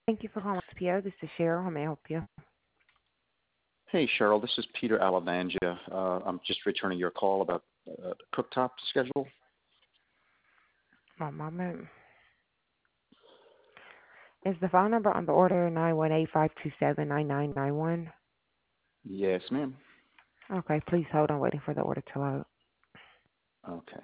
Thank you for calling SPO. This is Cheryl. How may I help you? Hey, Cheryl, this is Peter Alavanja. I'm just returning your call about the cooktop schedule. One moment. Is the phone number on the order 918-527-9991? Yes, ma'am. Okay, please hold on, waiting for the order to load. Okay.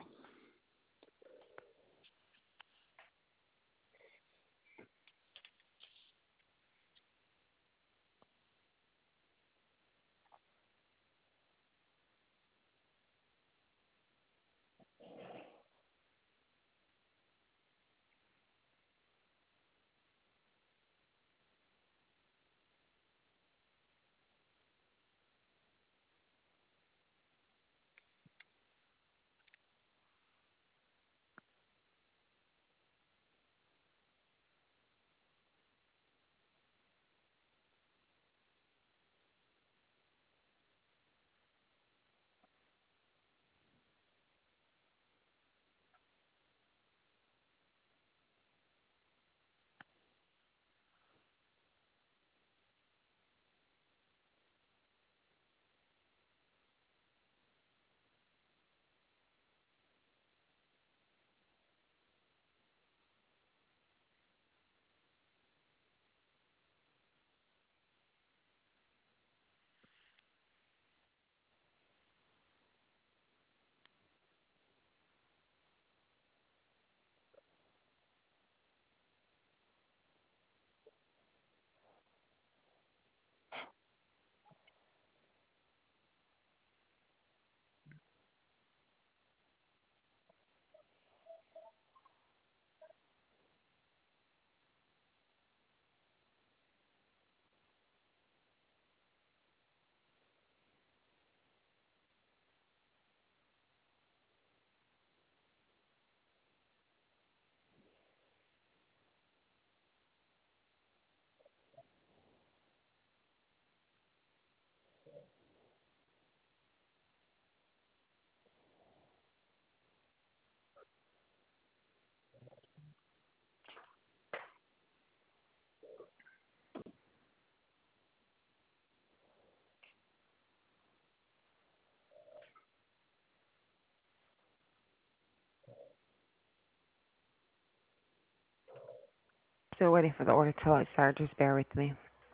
Still waiting for the order to load, sir. Just bear with me.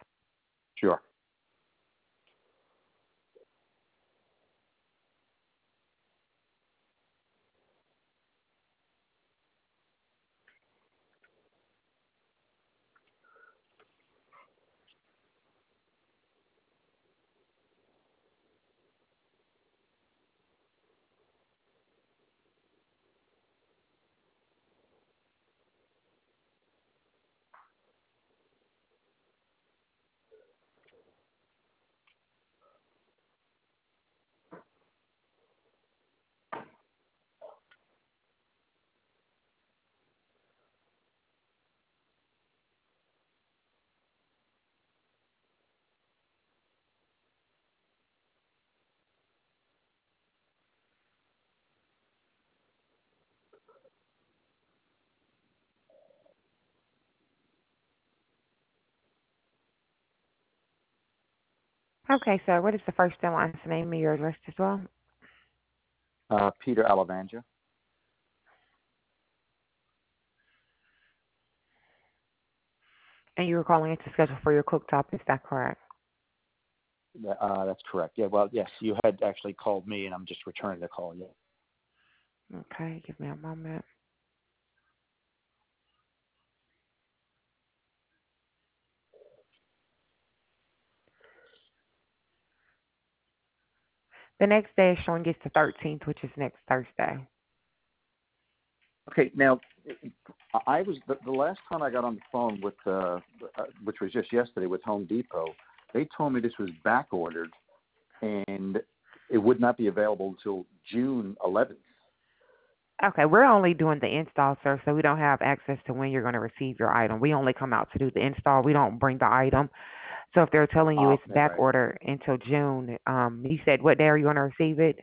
Sure. Okay, sir. What is the first and last name of your address as well? Peter Alavanja. And you were calling it to schedule for your cooktop. Is that correct? That's correct. Yeah, well, yes, you had actually called me, and I'm just returning the call. Yeah. Okay, give me a moment. The next day is showing it's the 13th, which is next Thursday. Okay, now, I was the last time I got on the phone with, which was just yesterday with Home Depot. They told me this was back ordered, and it would not be available until June 11th. Okay, we're only doing the install, sir, so we don't have access to when you're going to receive your item. We only come out to do the install. We don't bring the item. So if they're telling you it's back Okay. order until June, you said what day are you going to receive it?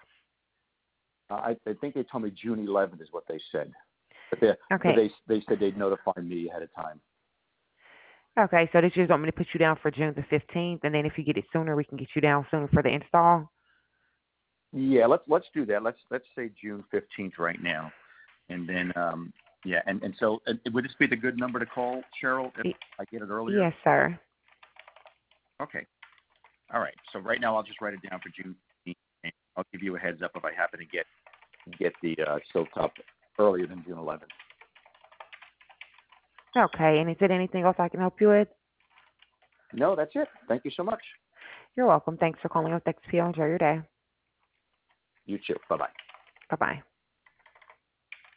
I think they told me June 11th is what they said, but Okay. they said they'd notify me ahead of time. Okay, so this just want me to put you down for June the 15th, and then if you get it sooner, we can get you down sooner for the install. Yeah, let's do that. Let's say June 15th right now, and then yeah, and so would this be the good number to call, Cheryl, if Y- I get it earlier? yes, sir. Okay. All right. So right now I'll just write it down for June 15th, and I'll give you a heads up if I happen to get the stovetop earlier than June 11th. Okay, and is there anything else I can help you with? No, that's it. Thank you so much. You're welcome. Thanks for calling with XPO. Enjoy your day. You too. Bye bye. Bye bye.